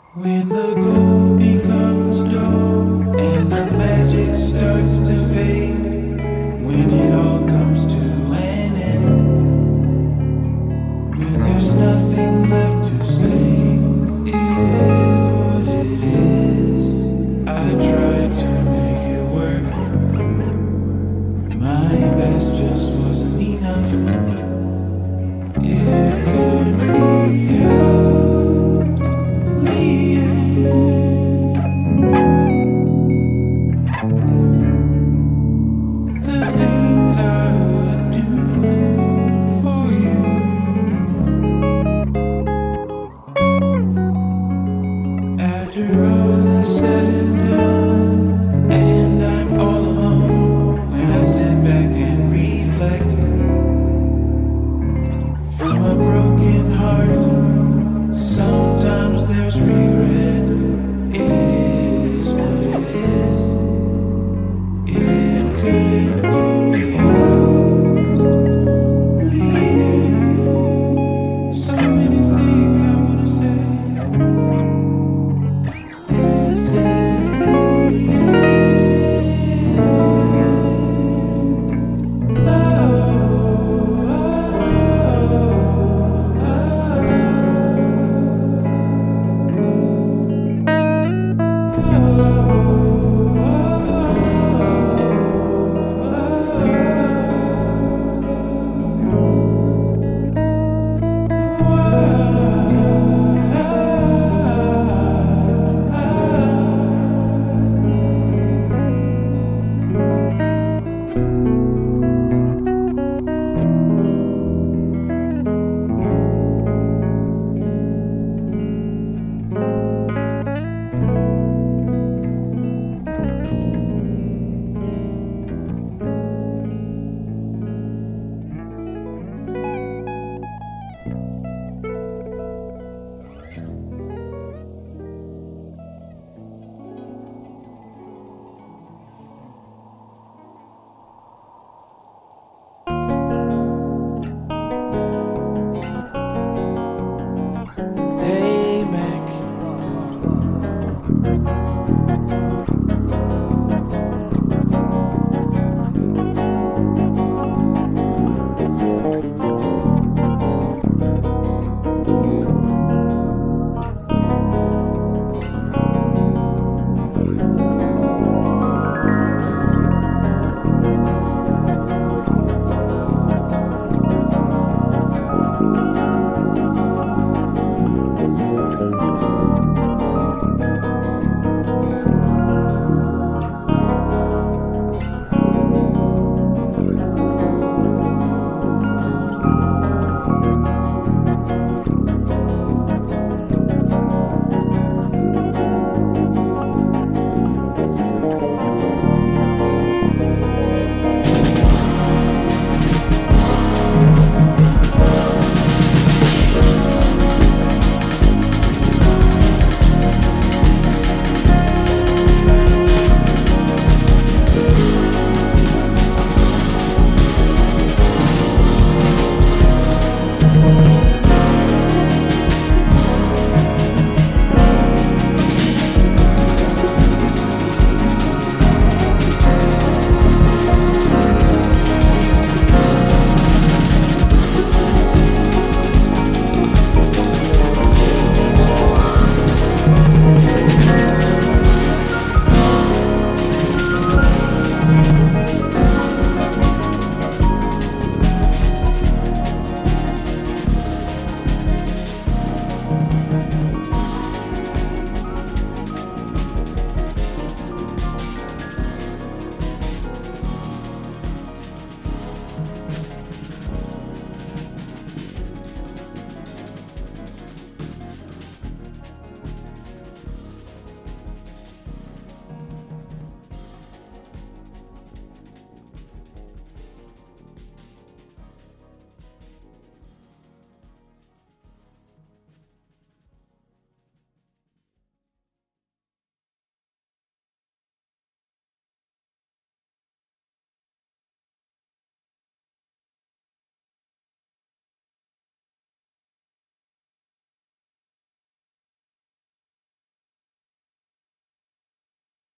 When the gold becomes dull and the magic starts to fade, when it all comes to an end, when there's nothing left to say, it is what it is. I tried to make it work. My best just wasn't enough. It couldn't be helped. The things I would do for you, after all is said and done, and I'm all alone when I sit back and reflect. From a broken heart, sometimes there's regret. It is what it is. It couldn't be helped. Yeah. So many things I wanna say. This is the end. Oh, oh, oh, oh.